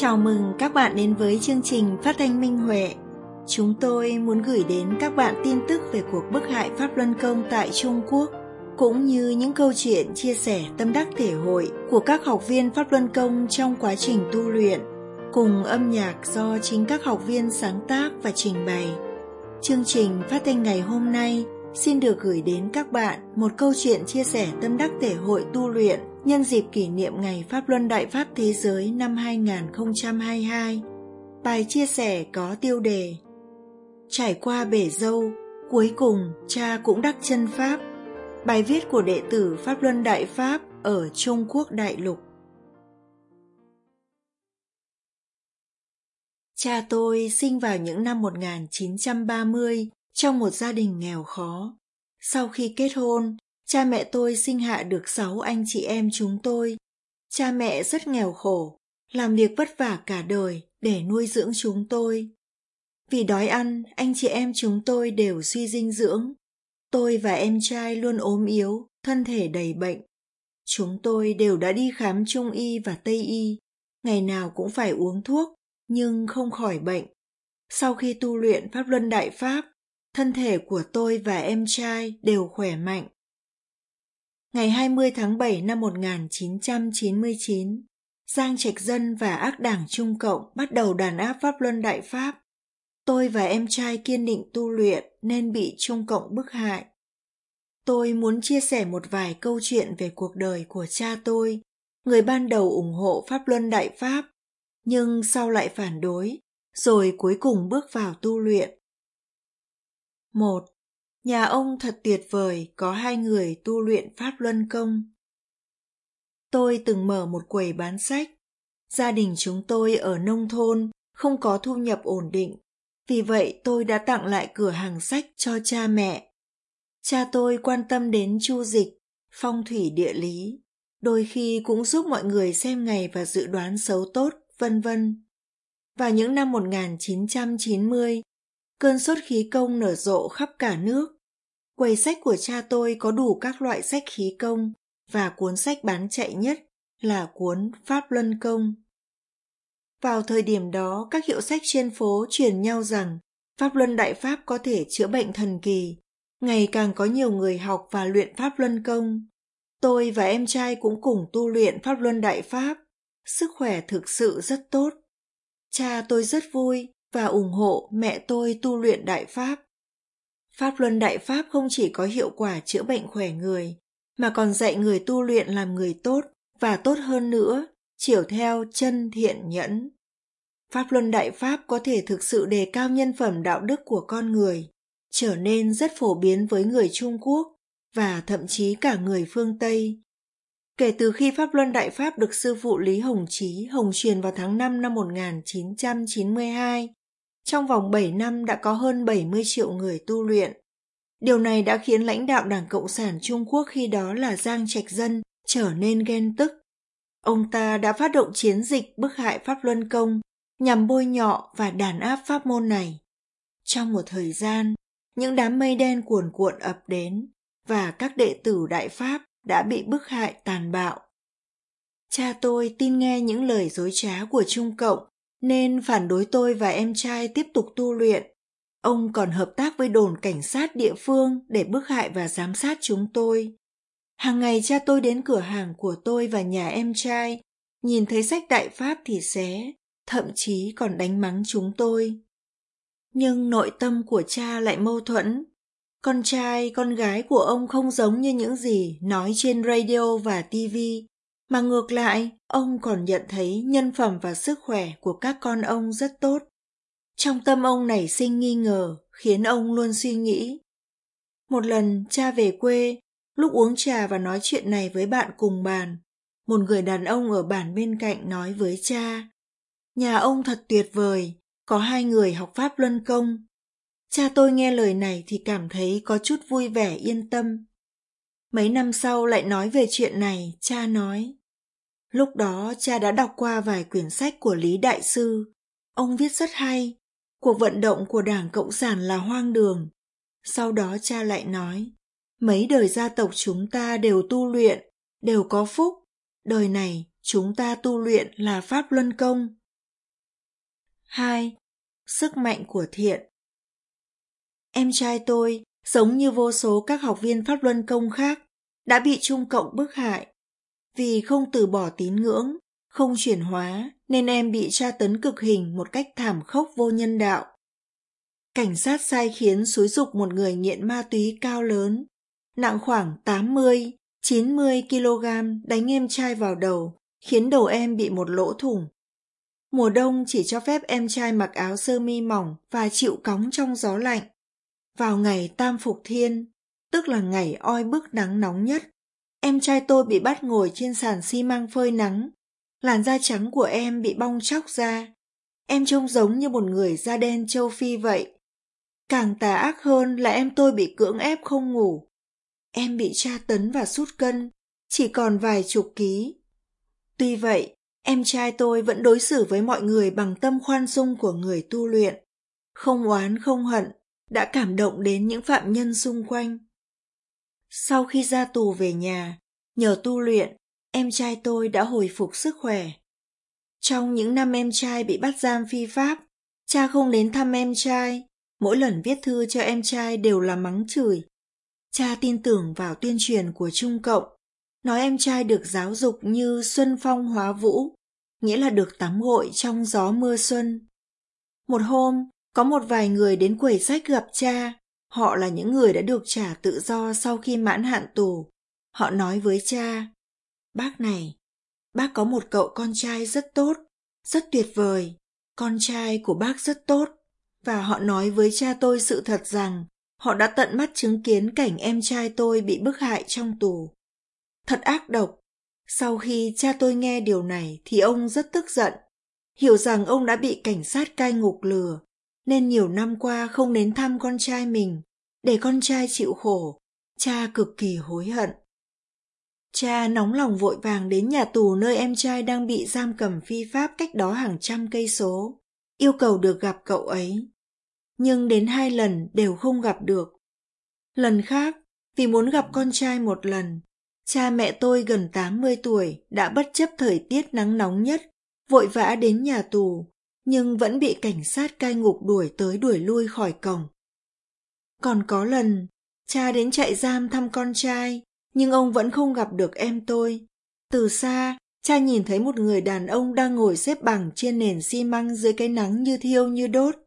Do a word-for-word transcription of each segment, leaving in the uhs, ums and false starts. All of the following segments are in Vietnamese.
Chào mừng các bạn đến với chương trình phát thanh Minh Huệ. Chúng tôi muốn gửi đến các bạn tin tức về cuộc bức hại Pháp Luân Công tại Trung Quốc, cũng như những câu chuyện chia sẻ tâm đắc thể hội của các học viên Pháp Luân Công trong quá trình tu luyện, cùng âm nhạc do chính các học viên sáng tác và trình bày. Chương trình phát thanh ngày hôm nay xin được gửi đến các bạn một câu chuyện chia sẻ tâm đắc thể hội tu luyện nhân dịp kỷ niệm Ngày Pháp Luân Đại Pháp Thế Giới năm hai không hai hai. Bài chia sẻ có tiêu đề: Trải qua bể dâu, cuối cùng cha cũng đắc chân Pháp. Bài viết của đệ tử Pháp Luân Đại Pháp ở Trung Quốc đại lục. Cha tôi sinh vào những năm một nghìn chín trăm ba mươi trong một gia đình nghèo khó. Sau khi kết hôn, cha mẹ tôi sinh hạ được sáu anh chị em chúng tôi. Cha mẹ rất nghèo khổ, làm việc vất vả cả đời để nuôi dưỡng chúng tôi. Vì đói ăn, anh chị em chúng tôi đều suy dinh dưỡng. Tôi và em trai luôn ốm yếu, thân thể đầy bệnh. Chúng tôi đều đã đi khám Trung y và Tây y, ngày nào cũng phải uống thuốc, nhưng không khỏi bệnh. Sau khi tu luyện Pháp Luân Đại Pháp, thân thể của tôi và em trai đều khỏe mạnh. Ngày hai mươi tháng bảy năm một nghìn chín trăm chín mươi chín, Giang Trạch Dân và ác đảng Trung Cộng bắt đầu đàn áp Pháp Luân Đại Pháp. Tôi và em trai kiên định tu luyện nên bị Trung Cộng bức hại. Tôi muốn chia sẻ một vài câu chuyện về cuộc đời của cha tôi, người ban đầu ủng hộ Pháp Luân Đại Pháp, nhưng sau lại phản đối, rồi cuối cùng bước vào tu luyện. một. Nhà ông thật tuyệt vời, có hai người tu luyện Pháp Luân Công. Tôi từng mở một quầy bán sách. Gia đình chúng tôi ở nông thôn, không có thu nhập ổn định. Vì vậy tôi đã tặng lại cửa hàng sách cho cha mẹ. Cha tôi quan tâm đến chu dịch, phong thủy địa lý, đôi khi cũng giúp mọi người xem ngày và dự đoán xấu tốt, vân vân. Vào những năm một nghìn chín trăm chín mươi, cơn sốt khí công nở rộ khắp cả nước. Quầy sách của cha tôi có đủ các loại sách khí công và cuốn sách bán chạy nhất là cuốn Pháp Luân Công. Vào thời điểm đó, các hiệu sách trên phố truyền nhau rằng Pháp Luân Đại Pháp có thể chữa bệnh thần kỳ. Ngày càng có nhiều người học và luyện Pháp Luân Công. Tôi và em trai cũng cùng tu luyện Pháp Luân Đại Pháp. Sức khỏe thực sự rất tốt. Cha tôi rất vui và ủng hộ mẹ tôi tu luyện Đại Pháp. Pháp Luân Đại Pháp không chỉ có hiệu quả chữa bệnh khỏe người, mà còn dạy người tu luyện làm người tốt và tốt hơn nữa, chiểu theo chân thiện nhẫn. Pháp Luân Đại Pháp có thể thực sự đề cao nhân phẩm đạo đức của con người, trở nên rất phổ biến với người Trung Quốc và thậm chí cả người phương Tây. Kể từ khi Pháp Luân Đại Pháp được sư phụ Lý Hồng Chí hồng truyền vào tháng năm năm một nghìn chín trăm chín mươi hai, trong vòng bảy năm đã có hơn bảy mươi triệu người tu luyện. Điều này đã khiến lãnh đạo Đảng Cộng sản Trung Quốc khi đó là Giang Trạch Dân trở nên ghen tức. Ông ta đã phát động chiến dịch bức hại Pháp Luân Công nhằm bôi nhọ và đàn áp pháp môn này. Trong một thời gian, những đám mây đen cuồn cuộn ập đến và các đệ tử Đại Pháp đã bị bức hại tàn bạo. Cha tôi tin nghe những lời dối trá của Trung Cộng nên phản đối tôi và em trai tiếp tục tu luyện. Ông còn hợp tác với đồn cảnh sát địa phương để bức hại và giám sát chúng tôi. Hàng ngày cha tôi đến cửa hàng của tôi và nhà em trai, nhìn thấy sách Đại Pháp thì xé, thậm chí còn đánh mắng chúng tôi. Nhưng nội tâm của cha lại mâu thuẫn. Con trai, con gái của ông không giống như những gì nói trên radio và ti vi, mà ngược lại, ông còn nhận thấy nhân phẩm và sức khỏe của các con ông rất tốt. Trong tâm ông nảy sinh nghi ngờ, khiến ông luôn suy nghĩ. Một lần, cha về quê, lúc uống trà và nói chuyện này với bạn cùng bàn, một người đàn ông ở bàn bên cạnh nói với cha: Nhà ông thật tuyệt vời, có hai người học Pháp Luân Công. Cha tôi nghe lời này thì cảm thấy có chút vui vẻ yên tâm. Mấy năm sau lại nói về chuyện này, cha nói. Lúc đó cha đã đọc qua vài quyển sách của Lý Đại Sư. Ông viết rất hay, cuộc vận động của Đảng Cộng sản là hoang đường. Sau đó cha lại nói, mấy đời gia tộc chúng ta đều tu luyện, đều có phúc. Đời này chúng ta tu luyện là Pháp Luân Công. hai. Sức mạnh của thiện. Em trai tôi, giống như vô số các học viên Pháp Luân Công khác, đã bị Trung Cộng bức hại. Vì không từ bỏ tín ngưỡng, không chuyển hóa, nên em bị tra tấn cực hình một cách thảm khốc vô nhân đạo. Cảnh sát sai khiến xúi giục một người nghiện ma túy cao lớn, nặng khoảng tám mươi, chín mươi ki lô gam đánh em trai vào đầu, khiến đầu em bị một lỗ thủng. Mùa đông chỉ cho phép em trai mặc áo sơ mi mỏng và chịu cóng trong gió lạnh. Vào ngày Tam Phục Thiên, tức là ngày oi bức nắng nóng nhất, em trai tôi bị bắt ngồi trên sàn xi măng phơi nắng. Làn da trắng của em bị bong tróc ra. Em trông giống như một người da đen châu Phi vậy. Càng tà ác hơn là em tôi bị cưỡng ép không ngủ. Em bị tra tấn và sút cân, chỉ còn vài chục ký. Tuy vậy, em trai tôi vẫn đối xử với mọi người bằng tâm khoan dung của người tu luyện. Không oán không hận, đã cảm động đến những phạm nhân xung quanh. Sau khi ra tù về nhà, nhờ tu luyện, em trai tôi đã hồi phục sức khỏe. Trong những năm em trai bị bắt giam phi pháp, cha không đến thăm em trai. Mỗi lần viết thư cho em trai đều là mắng chửi. Cha tin tưởng vào tuyên truyền của Trung Cộng, nói em trai được giáo dục như xuân phong hóa vũ, nghĩa là được tắm gội trong gió mưa xuân. Một hôm, có một vài người đến quầy sách gặp cha. Họ là những người đã được trả tự do sau khi mãn hạn tù. Họ nói với cha: "Bác này, bác có một cậu con trai rất tốt, rất tuyệt vời. Con trai của bác rất tốt." Và họ nói với cha tôi sự thật rằng họ đã tận mắt chứng kiến cảnh em trai tôi bị bức hại trong tù. Thật ác độc. Sau khi cha tôi nghe điều này thì ông rất tức giận, hiểu rằng ông đã bị cảnh sát cai ngục lừa, nên nhiều năm qua không đến thăm con trai mình, để con trai chịu khổ. Cha cực kỳ hối hận. Cha nóng lòng vội vàng đến nhà tù nơi em trai đang bị giam cầm phi pháp cách đó hàng trăm cây số, yêu cầu được gặp cậu ấy. Nhưng đến hai lần đều không gặp được. Lần khác, vì muốn gặp con trai một lần, cha mẹ tôi gần tám mươi tuổi đã bất chấp thời tiết nắng nóng nhất, vội vã đến nhà tù, nhưng vẫn bị cảnh sát cai ngục đuổi tới đuổi lui khỏi cổng. Còn có lần, cha đến trại giam thăm con trai, nhưng ông vẫn không gặp được em tôi. Từ xa, cha nhìn thấy một người đàn ông đang ngồi xếp bằng trên nền xi măng dưới cái nắng như thiêu như đốt.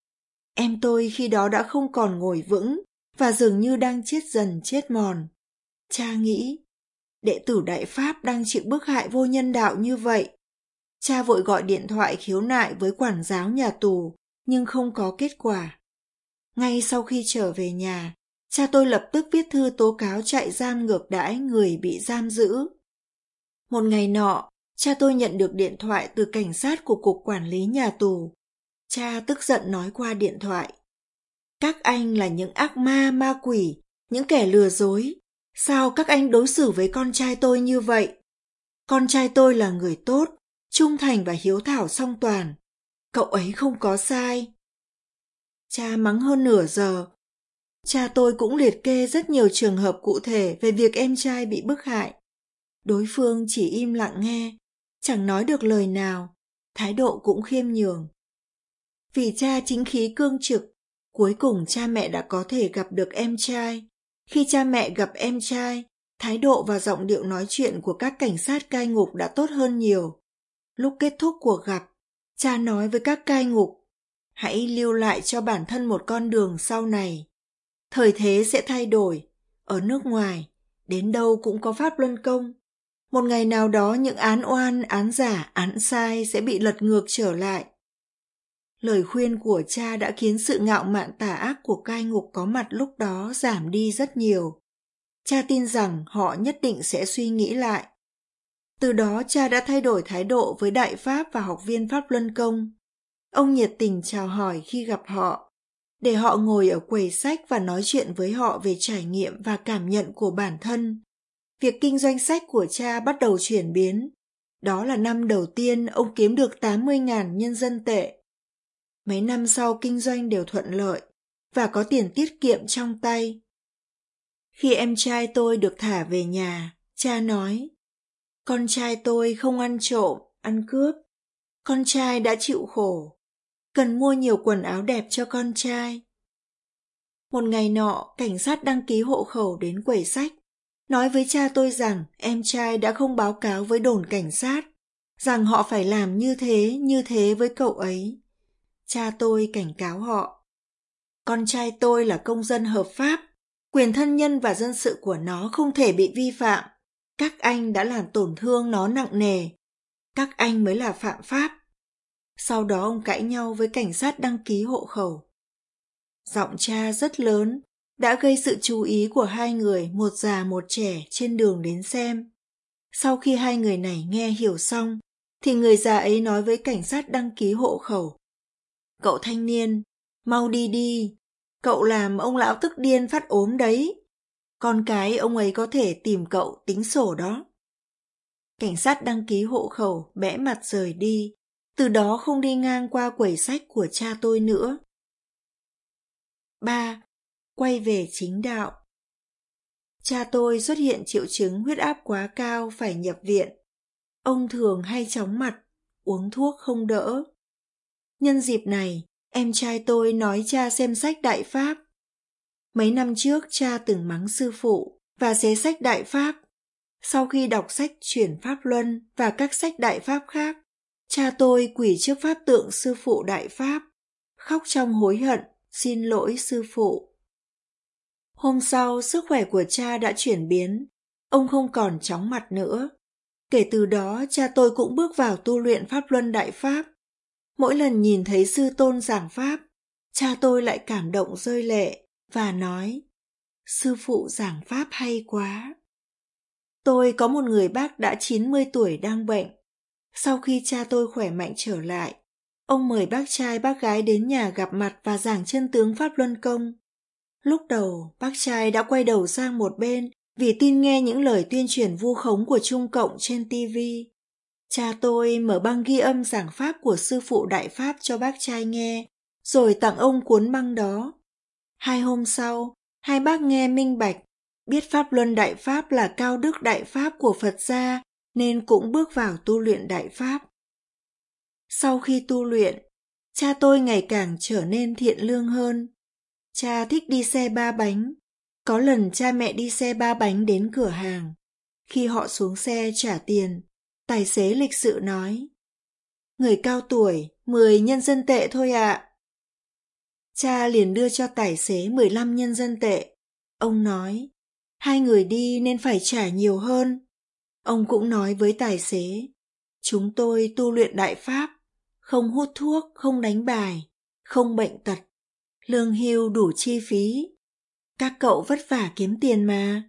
Em tôi khi đó đã không còn ngồi vững và dường như đang chết dần chết mòn. Cha nghĩ, đệ tử Đại Pháp đang chịu bức hại vô nhân đạo như vậy. Cha vội gọi điện thoại khiếu nại với quản giáo nhà tù, nhưng không có kết quả. Ngay sau khi trở về nhà, cha tôi lập tức viết thư tố cáo trại giam ngược đãi người bị giam giữ. Một ngày nọ, cha tôi nhận được điện thoại từ cảnh sát của Cục Quản lý Nhà tù. Cha tức giận nói qua điện thoại: "Các anh là những ác ma, ma quỷ, những kẻ lừa dối. Sao các anh đối xử với con trai tôi như vậy? Con trai tôi là người tốt, trung thành và hiếu thảo song toàn. Cậu ấy không có sai." Cha mắng hơn nửa giờ. Cha tôi cũng liệt kê rất nhiều trường hợp cụ thể về việc em trai bị bức hại. Đối phương chỉ im lặng nghe, chẳng nói được lời nào, thái độ cũng khiêm nhường. Vì cha chính khí cương trực, cuối cùng cha mẹ đã có thể gặp được em trai. Khi cha mẹ gặp em trai, thái độ và giọng điệu nói chuyện của các cảnh sát cai ngục đã tốt hơn nhiều. Lúc kết thúc cuộc gặp, cha nói với các cai ngục: "Hãy lưu lại cho bản thân một con đường sau này. Thời thế sẽ thay đổi. Ở nước ngoài, đến đâu cũng có pháp luân công. Một ngày nào đó những án oan, án giả, án sai sẽ bị lật ngược trở lại." Lời khuyên của cha đã khiến sự ngạo mạn tà ác của cai ngục có mặt lúc đó giảm đi rất nhiều. Cha tin rằng họ nhất định sẽ suy nghĩ lại. Từ đó cha đã thay đổi thái độ với Đại Pháp và học viên Pháp Luân Công. Ông nhiệt tình chào hỏi khi gặp họ, để họ ngồi ở quầy sách và nói chuyện với họ về trải nghiệm và cảm nhận của bản thân. Việc kinh doanh sách của cha bắt đầu chuyển biến. Đó là năm đầu tiên ông kiếm được tám mươi nghìn nhân dân tệ. Mấy năm sau kinh doanh đều thuận lợi và có tiền tiết kiệm trong tay. Khi em trai tôi được thả về nhà, cha nói: "Con trai tôi không ăn trộm, ăn cướp. Con trai đã chịu khổ. cần mua nhiều quần áo đẹp cho con trai. Một ngày nọ, cảnh sát đăng ký hộ khẩu đến quầy sách, nói với cha tôi rằng em trai đã không báo cáo với đồn cảnh sát, rằng họ phải làm như thế, như thế với cậu ấy. Cha tôi cảnh cáo họ: con trai tôi là công dân hợp pháp, quyền thân nhân và dân sự của nó không thể bị vi phạm. Các anh đã làm tổn thương nó nặng nề. Các anh mới là phạm pháp. Sau đó ông cãi nhau với cảnh sát đăng ký hộ khẩu. Giọng cha rất lớn, đã gây sự chú ý của hai người, một già một trẻ, trên đường đến xem. Sau khi hai người này nghe hiểu xong, thì người già ấy nói với cảnh sát đăng ký hộ khẩu: cậu thanh niên, mau đi đi, cậu làm ông lão tức điên phát ốm đấy. Con cái ông ấy có thể tìm cậu tính sổ đó. Cảnh sát đăng ký hộ khẩu bẽ mặt rời đi, từ đó không đi ngang qua quầy sách của cha tôi nữa. ba. Quay về chính đạo. Cha tôi xuất hiện triệu chứng huyết áp quá cao phải nhập viện. Ông thường hay chóng mặt, uống thuốc không đỡ. Nhân dịp này, em trai tôi nói cha xem sách Đại Pháp. Mấy năm trước cha từng mắng sư phụ và xé sách Đại Pháp. Sau khi đọc sách Chuyển Pháp Luân và các sách Đại Pháp khác, cha tôi quỳ trước pháp tượng sư phụ Đại Pháp, khóc trong hối hận, xin lỗi sư phụ. Hôm sau, sức khỏe của cha đã chuyển biến, ông không còn chóng mặt nữa. Kể từ đó, cha tôi cũng bước vào tu luyện Pháp Luân Đại Pháp. Mỗi lần nhìn thấy sư tôn giảng Pháp, cha tôi lại cảm động rơi lệ và nói: sư phụ giảng Pháp hay quá. Tôi có một người bác đã chín mươi tuổi đang bệnh. Sau khi cha tôi khỏe mạnh trở lại, ông mời bác trai bác gái đến nhà gặp mặt và giảng chân tướng Pháp Luân Công. Lúc đầu, bác trai đã quay đầu sang một bên vì tin nghe những lời tuyên truyền vu khống của Trung Cộng trên ti vi. Cha tôi mở băng ghi âm giảng Pháp của sư phụ Đại Pháp cho bác trai nghe, rồi tặng ông cuốn băng đó. Hai hôm sau, hai bác nghe minh bạch, biết Pháp Luân Đại Pháp là cao đức Đại Pháp của Phật gia, nên cũng bước vào tu luyện Đại Pháp. Sau khi tu luyện, cha tôi ngày càng trở nên thiện lương hơn. Cha thích đi xe ba bánh. Có lần cha mẹ đi xe ba bánh đến cửa hàng. Khi họ xuống xe trả tiền, tài xế lịch sự nói: người cao tuổi, mười nhân dân tệ thôi ạ. Cha liền đưa cho tài xế mười lăm nhân dân tệ. Ông nói: hai người đi nên phải trả nhiều hơn. Ông cũng nói với tài xế: chúng tôi tu luyện Đại Pháp, không hút thuốc, không đánh bài, không bệnh tật, lương hưu đủ chi phí. Các cậu vất vả kiếm tiền mà.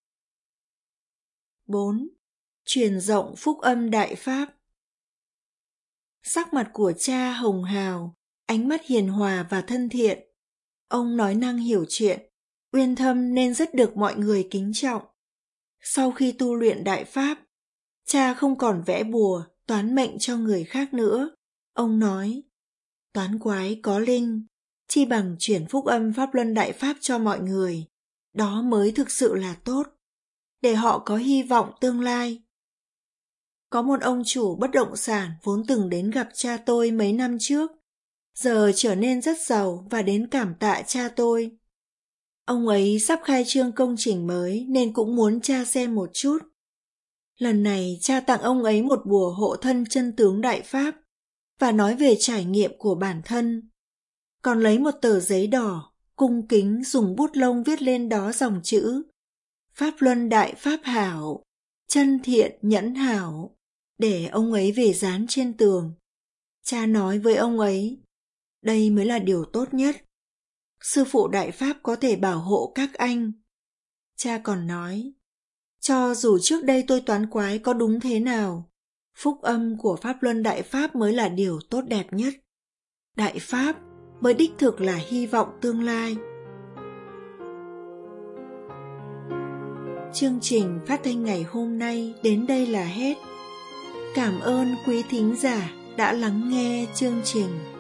bốn. Truyền rộng phúc âm Đại Pháp. Sắc mặt của cha hồng hào, ánh mắt hiền hòa và thân thiện. Ông nói năng hiểu chuyện, uyên thâm nên rất được mọi người kính trọng. Sau khi tu luyện Đại Pháp, cha không còn vẽ bùa, toán mệnh cho người khác nữa. Ông nói: toán quái có linh, chi bằng chuyển phúc âm Pháp Luân Đại Pháp cho mọi người. Đó mới thực sự là tốt, để họ có hy vọng tương lai. Có một ông chủ bất động sản vốn từng đến gặp cha tôi mấy năm trước, giờ trở nên rất giàu và đến cảm tạ cha tôi. Ông ấy sắp khai trương công trình mới nên cũng muốn cha xem một chút. Lần này cha tặng ông ấy một bùa hộ thân chân tướng Đại Pháp và nói về trải nghiệm của bản thân. Còn lấy một tờ giấy đỏ, cung kính dùng bút lông viết lên đó dòng chữ: Pháp Luân Đại Pháp hảo, chân thiện nhẫn hảo, để ông ấy về dán trên tường. Cha nói với ông ấy: đây mới là điều tốt nhất. Sư phụ Đại Pháp có thể bảo hộ các anh. Cha còn nói: cho dù trước đây tôi toán quái có đúng thế nào, phúc âm của Pháp Luân Đại Pháp mới là điều tốt đẹp nhất. Đại Pháp mới đích thực là hy vọng tương lai. Chương trình phát thanh ngày hôm nay đến đây là hết. Cảm ơn quý thính giả đã lắng nghe chương trình.